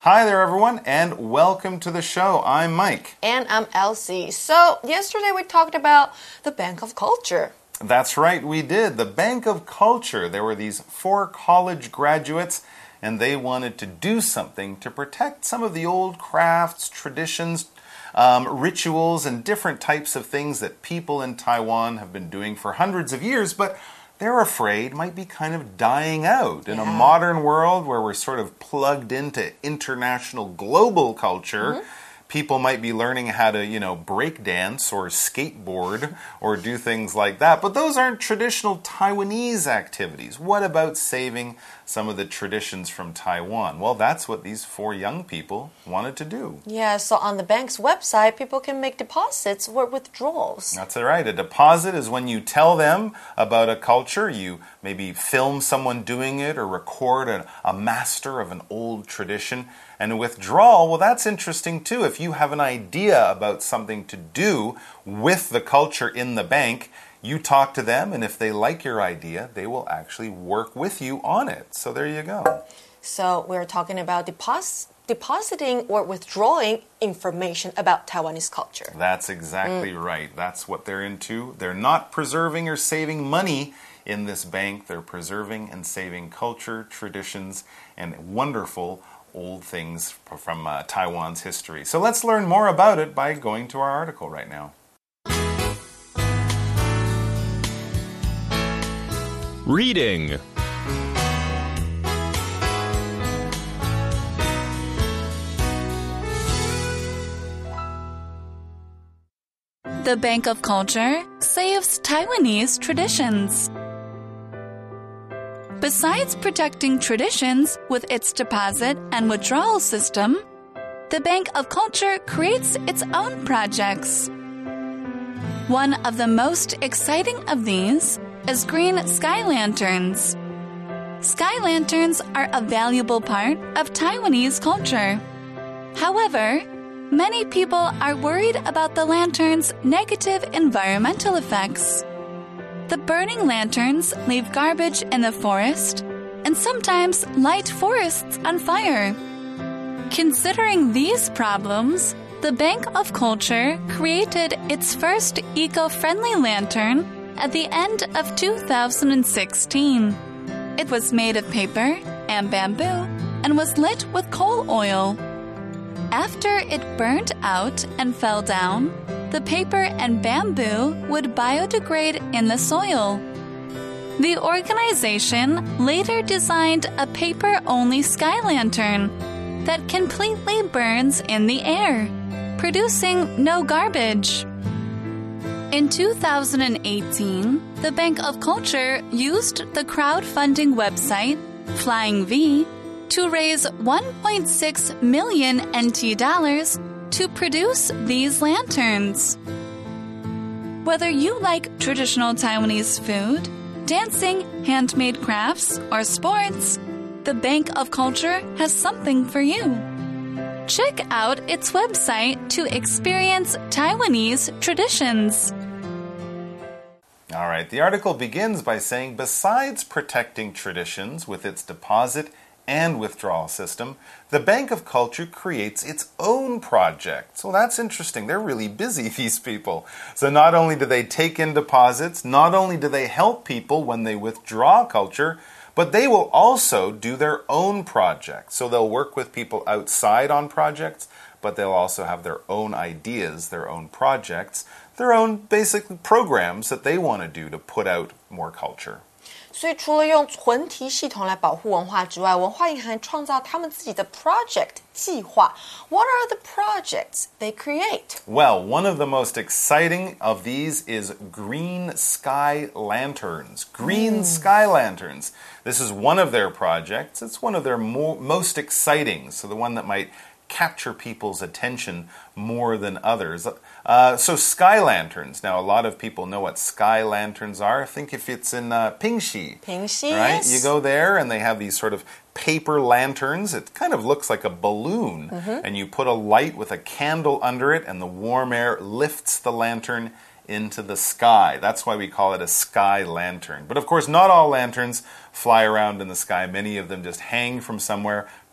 Hi there, everyone, and welcome to the show. I'm Mike. And I'm Elsie. So, yesterday we talked about the Bank of Culture. That's right, we did. The Bank of Culture. There were these 4 college graduates, and they wanted to do something to protect some of the old crafts, traditions, rituals, and different types of things that people in Taiwan have been doing for hundreds of years, but they're afraid might be kind of dying out. In a modern world where we're sort of plugged into international global culture, people might be learning how to, break dance or skateboard or do things like that. But those aren't traditional Taiwanese activities. What about saving some of the traditions from Taiwan? Well, that's what these 4 young people wanted to do. Yeah, so on the bank's website, people can make deposits or withdrawals. That's right. A deposit is when you tell them about a culture, you maybe film someone doing it or record a master of an old tradition. And a withdrawal, well, that's interesting too. If you have an idea about something to do with the culture in the bank, you talk to them, and if they like your idea, they will actually work with you on it. So there you go. So we're talking about depositing or withdrawing information about Taiwanese culture. That's exactly right. That's what they're into. They're not preserving or saving money in this bank. They're preserving and saving culture, traditions, and wonderful old things from Taiwan's history. So let's learn more about it by going to our article right now. Reading. The Bank of Culture saves Taiwanese traditions. Besides protecting traditions with its deposit and withdrawal system, the Bank of Culture creates its own projects. One of the most exciting of these is green sky lanterns. Sky lanterns are a valuable part of Taiwanese culture. However, many people are worried about the lanterns' negative environmental effects. The burning lanterns leave garbage in the forest and sometimes light forests on fire. Considering these problems, the Bank of Culture created its first eco-friendly lantern at the end of 2016. It was made of paper and bamboo and was lit with coal oil. After it burned out and fell down, the paper and bamboo would biodegrade in the soil. The organization later designed a paper-only sky lantern that completely burns in the air, producing no garbage. In 2018, the Bank of Culture used the crowdfunding website Flying V to raise 1.6 million NT dollars to produce these lanterns. Whether you like traditional Taiwanese food, dancing, handmade crafts, or sports, the Bank of Culture has something for you. Check out its website to experience Taiwanese traditions. All right, the article begins by saying, besides protecting traditions with its deposit and withdrawal system, the Bank of Culture creates its own project. So that's interesting. They're really busy, these people. So not only do they take in deposits, not only do they help people when they withdraw culture, but they will also do their own projects. So they'll work with people outside on projects, but they'll also have their own ideas, their own projects, their own basic programs that they want to do to put out more culture. 所以除了用存提系统来保护文化之外，文化银行创造他们自己的 project 计划。What are the projects they create? Well, one of the most exciting of these is green sky lanterns. Green sky lanterns. This is one of their projects. It's one of their most exciting, so the one that might capture people's attention more than others. So sky lanterns. Now, a lot of people know what sky lanterns are. I think if it's in Pingxi. Pingxi, right? yes. You go there and they have these sort of paper lanterns. It kind of looks like a balloon. And you put a light with a candle under it and the warm air lifts the lantern into the sky. That's why we call it a sky lantern. But of course, not all lanterns fly around in the sky. Many of them just hang from somewhere,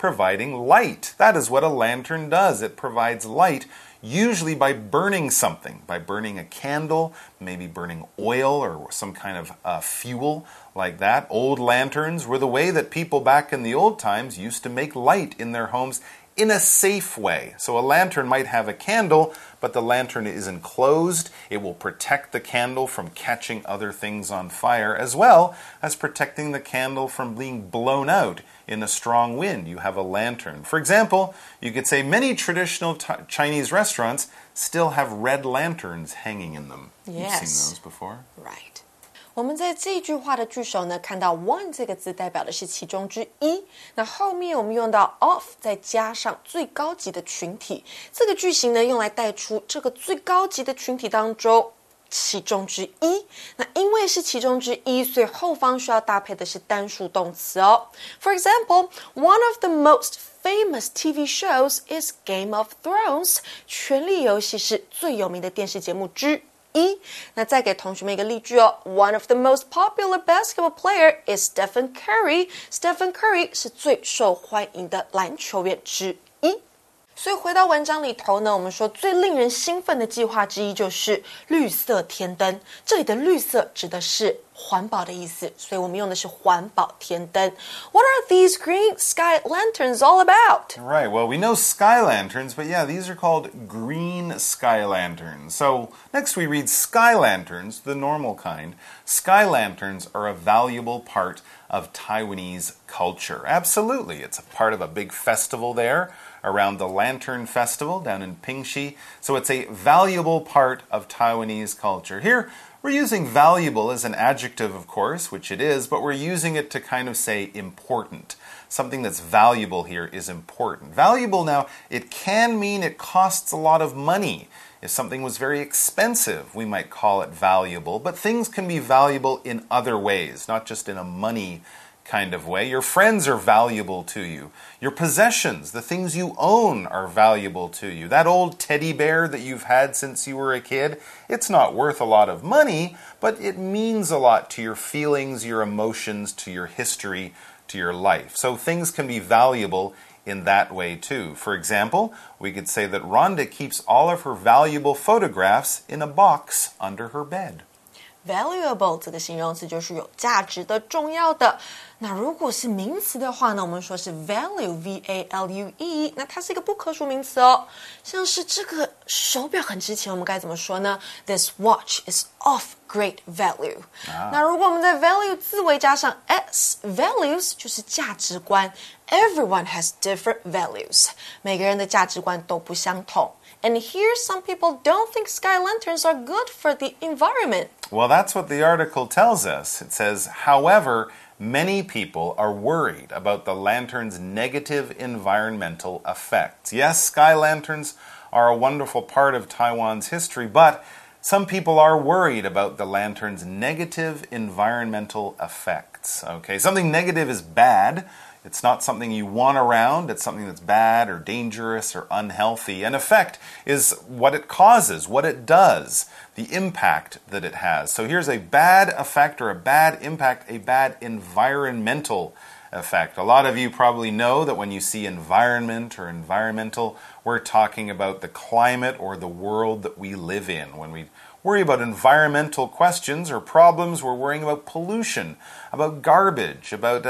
providing light. That is what a lantern does. It provides light, usually by burning something, by burning a candle, maybe burning oil or some kind of fuel like that. Old lanterns were the way that people back in the old times used to make light in their homes in a safe way. So a lantern might have a candle, but the lantern is enclosed. It will protect the candle from catching other things on fire, as well as protecting the candle from being blown out in a strong wind. You have a lantern. For example, you could say many traditional Chinese restaurants still have red lanterns hanging in them. Yes. You've seen those before? Right. 我们在这句话的句首呢，看到 one 这个字代表的是其中之一。那后面我们用到 of， 再加上最高级的群体，这个句型呢，用来带出这个最高级的群体当中其中之一。那因为是其中之一，所以后方需要搭配的是单数动词哦。For example, one of the most famous TV shows is Game of Thrones。权力游戏是最有名的电视节目之一。那再给同学们一个例句哦 One of the most popular basketball player is Stephen Curry. Stephen Curry 是最受欢迎的篮球员之一。所以回到文章里头呢，我们说最令人兴奋的计划之一就是绿色天灯。这里的绿色指的是环保的意思，所以我们用的是环保天灯。What are these green sky lanterns all about? Right, well, we know sky lanterns, but yeah, these are called green sky lanterns. So next we read sky lanterns, the normal kind. Sky lanterns are a valuable part of Taiwanese culture. Absolutely, it's a part of a big festival there around the Lantern Festival down in Pingxi. So it's a valuable part of Taiwanese culture. Here, we're using valuable as an adjective, of course, which it is, but we're using it to kind of say important. Something that's valuable here is important. Valuable now, it can mean it costs a lot of money. If something was very expensive, we might call it valuable, but things can be valuable in other ways, not just in a money kind of way. Your friends are valuable to you. Your possessions, the things you own, are valuable to you. That old teddy bear that you've had since you were a kid, it's not worth a lot of money, but it means a lot to your feelings, your emotions, to your history, to your life. So things can be valuable in that way too. For example, we could say that Rhonda keeps all of her valuable photographs in a box under her bed. Valuable 这个形容词就是有价值的、重要的。那如果是名词的话呢，我们说是 value V-A-L-U-E， 那它是一个不可数名词哦。像是这个手表很值钱，我们该怎么说呢？ This watch is of great value。那如果我们在 value 字尾加上 s，values 就是价值观。Everyone has different values。每个人的价值观都不相同。And here, some people don't think sky lanterns are good for the environment. Well, that's what the article tells us. It says, however, many people are worried about the lantern's negative environmental effects. Yes, sky lanterns are a wonderful part of Taiwan's history, but some people are worried about the lantern's negative environmental effects. Okay, something negative is bad. It's not something you want around. It's something that's bad or dangerous or unhealthy. An effect is what it causes, what it does, the impact that it has. So here's a bad effect or a bad impact, a bad environmental effect. A lot of you probably know that when you see environment or environmental, we're talking about the climate or the world that we live in. When we worry about environmental questions or problems, we're worrying about pollution, about garbage, about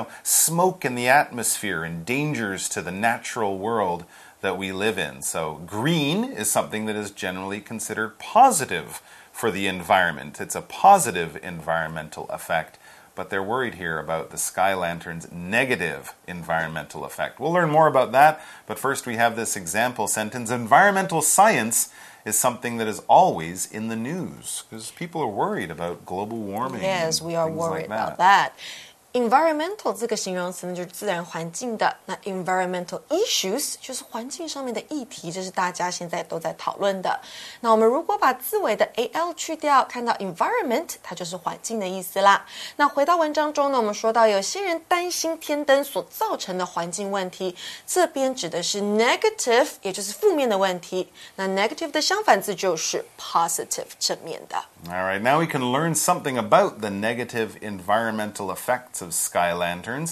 smoke in the atmosphere and dangers to the natural world that we live in. So green is something that is generally considered positive for the environment. It's a positive environmental effect, but they're worried here about the sky lantern's negative environmental effect. We'll learn more about that, but first we have this example sentence. Environmental science is something that is always in the news because people are worried about global warming. Yes, we are like worried about that. Environmental 这个形容词呢，就是自然环境的。那 environmental issues 就是环境上面的议题，这是大家现在都在讨论的。那我们如果把字尾的 al 去掉，看到 environment， 它就是环境的意思啦。那回到文章中呢，我们说到有些人担心天灯所造成的环境问题，这边指的是 negative， 也就是负面的问题。那 negative 的相反字就是 positive， 正面的。 All right, now we can learn something about the negative environmental effects of sky lanterns.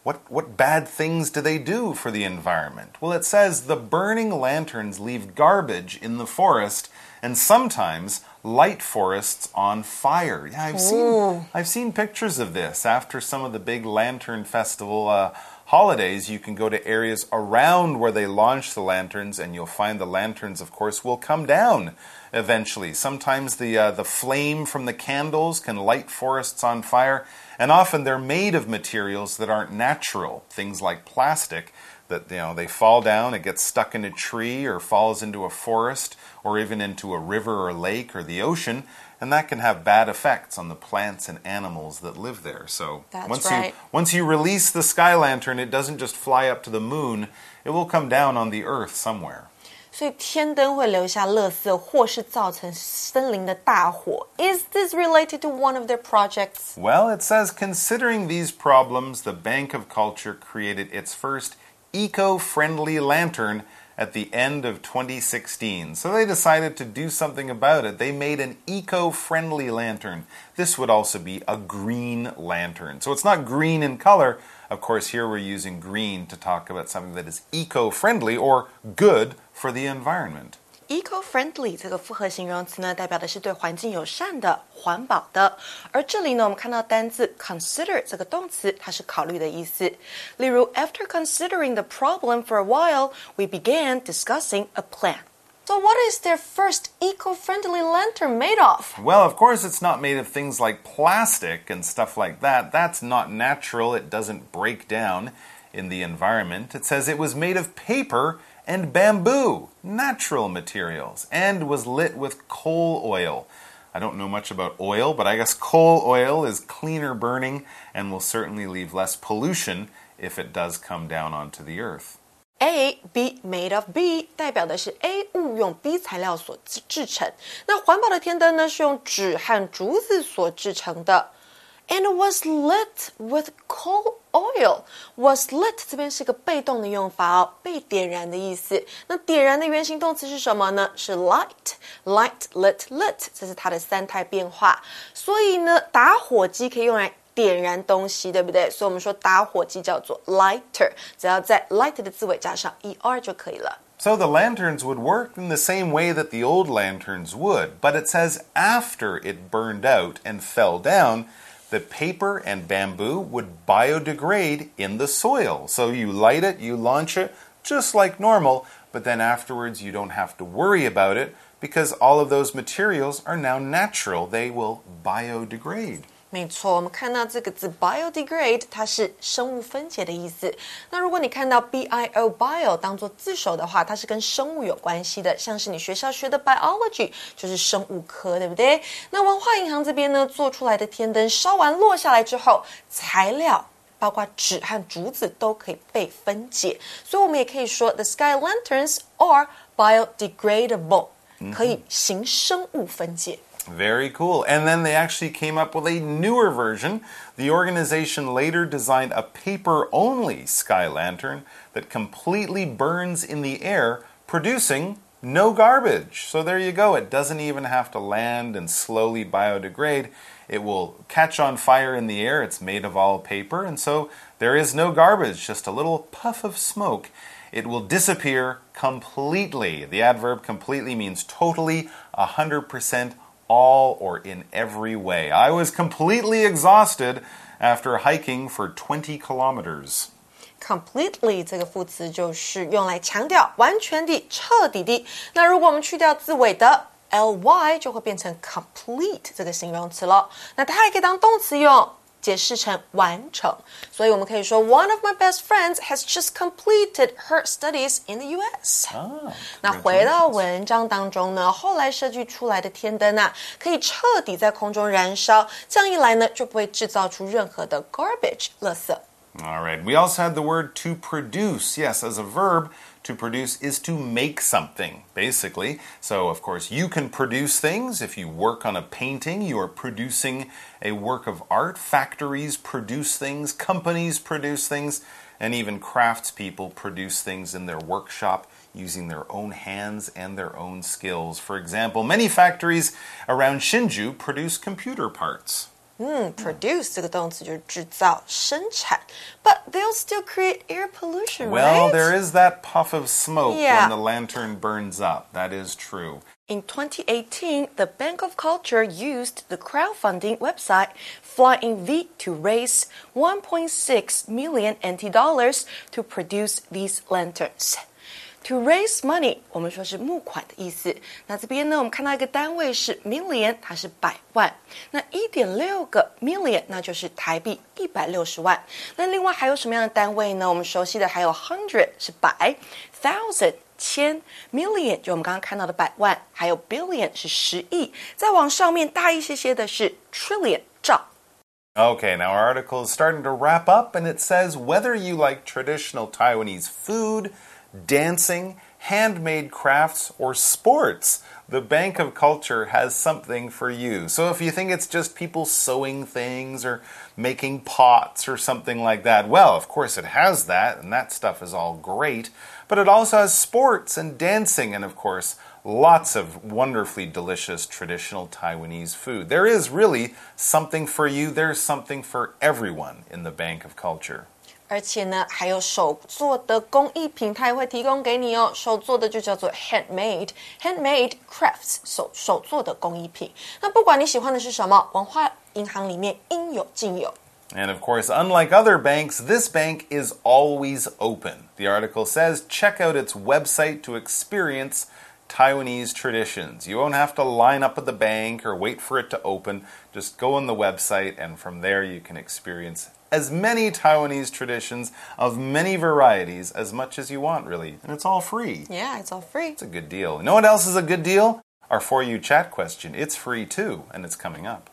what bad things do they do for the environment? Well, it says the burning lanterns leave garbage in the forest and sometimes light forests on fire. Yeah, I've seen pictures of this. After some of the big lantern festival holidays, you can go to areas around where they launch the lanterns, and you'll find the lanterns, of course, will come down eventually. Sometimes the flame from the candles can light forests on fire, and often they're made of materials that aren't natural, things like plastic that they fall down, it gets stuck in a tree or falls into a forest or even into a river or lake or the ocean, and that can have bad effects on the plants and animals that live there. So once you release the sky lantern, it doesn't just fly up to the moon, it will come down on the earth somewhere. 所以天灯会留下垃圾，或是造成森林的大火。Is this related to one of their projects? Well, it says, considering these problems, the Bank of Culture created its first eco-friendly lantern at the end of 2016. So they decided to do something about it. They made an eco-friendly lantern. This would also be a green lantern. So it's not green in color. Of course, here we're using green to talk about something that is eco-friendly or good for the environment. Eco-friendly 这个复合形容词呢，代表的是对环境友善的、环保的。而这里呢，我们看到单字 consider 这个动词，它是考虑的意思。例如 ，After considering the problem for a while, we began discussing a plan. So what is their first eco-friendly lantern made of? Well, of course, it's not made of things like plastic and stuff like that. That's not natural. It doesn't break down in the environment. It says it was made of paper and bamboo, natural materials, and was lit with coal oil. I don't know much about oil, but I guess coal oil is cleaner burning and will certainly leave less pollution if it does come down onto the earth. A, B, made of B 代表的是 A 物用 B 材料所制成。那环保的天灯呢，是用纸和竹子所制成的。And was lit with coal oil. Was lit 这边是个被动的用法哦，被点燃的意思。那点燃的原形动词是什么呢？是 light. Light, lit, lit. 这是它的三态变化。所以呢，打火机可以用来点燃东西，对不对？所以我们说打火机叫做 lighter， 只要在 light 的字尾加上 er 就可以了。 So the lanterns would work in the same way that the old lanterns would, but it says after it burned out and fell down, the paper and bamboo would biodegrade in the soil. So you light it, you launch it, just like normal, but then afterwards you don't have to worry about it because all of those materials are now natural. They will biodegrade. 没错，我们看到这个字 biodegrade， 它是生物分解的意思。那如果你看到 bio 当做字首的话，它是跟生物有关系的，像是你学校学的 biology 就是生物科，对不对？那文化银行这边呢做出来的天灯烧完落下来之后，材料包括纸和竹子都可以被分解，所以我们也可以说 the sky lanterns are biodegradable， 可以行生物分解。 Very cool. And then they actually came up with a newer version. The organization later designed a paper-only sky lantern that completely burns in the air, producing no garbage. So there you go. It doesn't even have to land and slowly biodegrade. It will catch on fire in the air. It's made of all paper, and so there is no garbage, just a little puff of smoke. It will disappear completely. The adverb completely means totally, 100%, all or in every way. I was completely exhausted after hiking for 20 kilometers. Completely 这个副词就是用来强调完全的、彻底的。那如果我们去掉字尾的 ly， 就会变成 complete 这个形容词了。那它还可以当动词用，解释成完成。所以我们可以说 One of my best friends has just completed her studies in the US. 那回到文章当中呢，后来设计出来的天灯啊，可以彻底在空中燃烧，这样一来呢，就不会制造出任何的 garbage 垃圾。 All right. We also had the word to produce. Yes, as a verb, to produce is to make something, basically. So, of course, you can produce things. If you work on a painting, you are producing a work of art. Factories produce things. Companies produce things. And even craftspeople produce things in their workshop using their own hands and their own skills. For example, many factories around Shinju produce computer parts. Produce 这个动词就是制造、生产 ，but they'll still create air pollution, Well, right? there is that puff of smoke Yeah. when the lantern burns up. That is true. In 2018, the Bank of Culture used the crowdfunding website Flying V to raise 1.6 million NT dollars to produce these lanterns. To raise money, 我们说是募款的意思。那这边呢，我们看到一个单位是 million， 它是百万。那 1.6 个 million， 那就是台币160万。那另外还有什么样的单位呢？我们熟悉的还有 hundred 是百 ，thousand 千 ，million 就我们刚刚看到的百万，还有 billion 是10亿。再往上面大一些的是 trillion 兆。 Okay, now our article is starting to wrap up, and it says whether you like traditional Taiwanese food, dancing, handmade crafts, or sports, the Bank of Culture has something for you. So if you think it's just people sewing things or making pots or something like that, well, of course it has that, and that stuff is all great. But it also has sports and dancing and, of course, lots of wonderfully delicious traditional Taiwanese food. There is really something for you. There's something for everyone in the Bank of Culture. 而且呢，还有手做的工艺品，它也会提供给你哦。手做的就叫做 handmade crafts， 手做的工艺品。那不管你喜欢的是什么，文化银行里面应有尽有。 And of course, unlike other banks, this bank is always open. The article says check out its website to experience Taiwanese traditions. You won't have to line up at the bank or wait for it to open. Just go on the website, and from there you can experience as many Taiwanese traditions of many varieties as much as you want, really. And it's all free. Yeah, it's all free. It's a good deal. You know what else is a good deal? Our For You Chat question. It's free too, and it's coming up.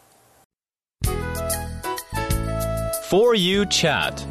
For You Chat.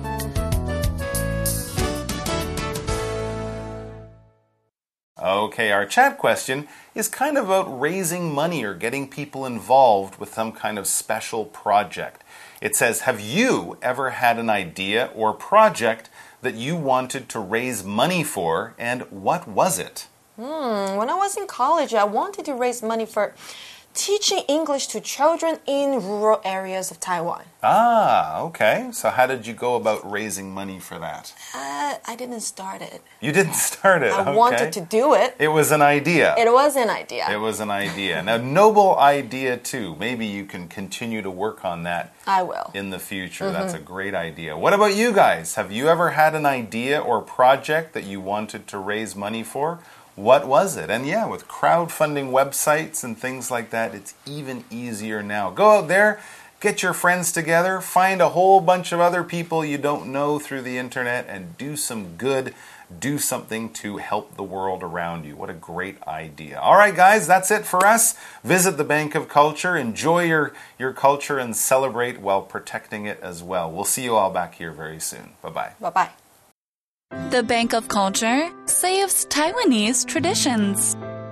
Okay, our chat question is kind of about raising money or getting people involved with some kind of special project. It says, have you ever had an idea or project that you wanted to raise money for, and what was it? When I was in college, I wanted to raise money for teaching English to children in rural areas of Taiwan. Ah, okay. So how did you go about raising money for that? I didn't start it. You didn't start it, I wanted to do it. It was an idea. It was an idea. It was an idea. And a noble idea, too. Maybe you can continue to work on that. I will. In the future. That's a great idea. What about you guys? Have you ever had an idea or project that you wanted to raise money for? What was it? And yeah, with crowdfunding websites and things like that, it's even easier now. Go out there, get your friends together, find a whole bunch of other people you don't know through the internet, and do some good. Do something to help the world around you. What a great idea. All right, guys, that's it for us. Visit the Bank of Culture. Enjoy your culture and celebrate while protecting it as well. We'll see you all back here very soon. Bye-bye. Bye-bye. The Bank of Culture saves Taiwanese traditions.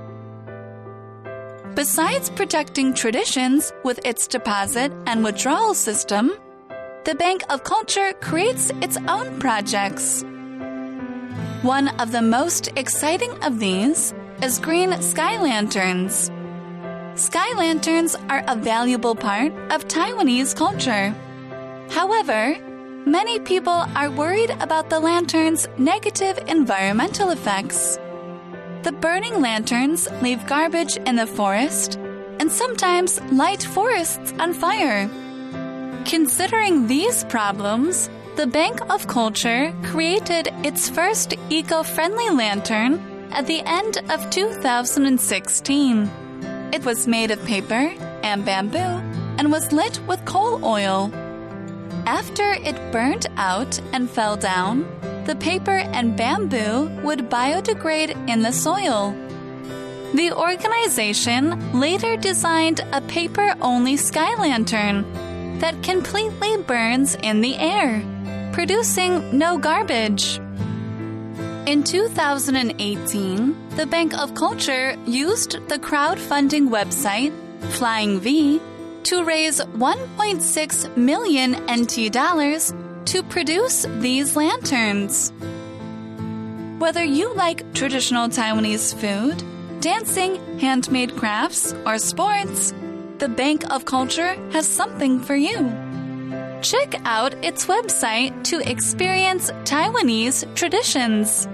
Besides protecting traditions with its deposit and withdrawal system, the Bank of Culture creates its own projects. One of the most exciting of these is green sky lanterns. Sky lanterns are a valuable part of Taiwanese culture. However, many people are worried about the lantern's negative environmental effects. The burning lanterns leave garbage in the forest and sometimes light forests on fire. Considering these problems, the Bank of Culture created its first eco-friendly lantern at the end of 2016. It was made of paper and bamboo and was lit with coal oil. After it burned out and fell down, the paper and bamboo would biodegrade in the soil. The organization later designed a paper-only sky lantern that completely burns in the air, producing no garbage. In 2018, the Bank of Culture used the crowdfunding website Flying V to raise 1.6 million NT dollars to produce these lanterns. Whether you like traditional Taiwanese food, dancing, handmade crafts, or sports, the Bank of Culture has something for you. Check out its website to experience Taiwanese traditions.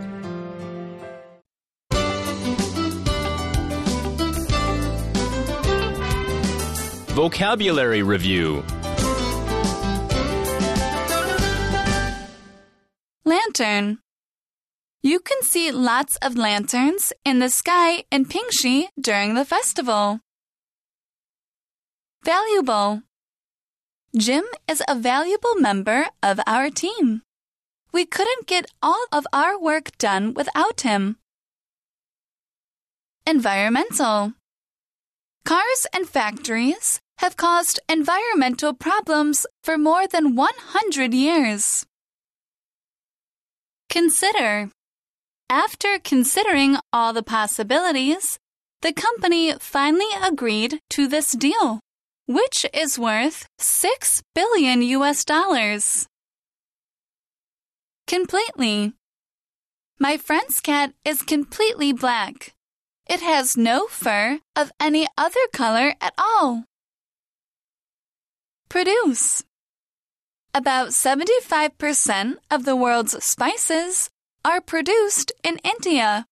Vocabulary Review. Lantern. You can see lots of lanterns in the sky in Pingxi during the festival. Valuable. Jim is a valuable member of our team. We couldn't get all of our work done without him. Environmental. Cars and factories have caused environmental problems for more than 100 years. Consider. After considering all the possibilities, the company finally agreed to this deal, which is worth $6 billion. Completely. My friend's cat is completely black. It has no fur of any other color at all. Produce. About 75% of the world's spices are produced in India.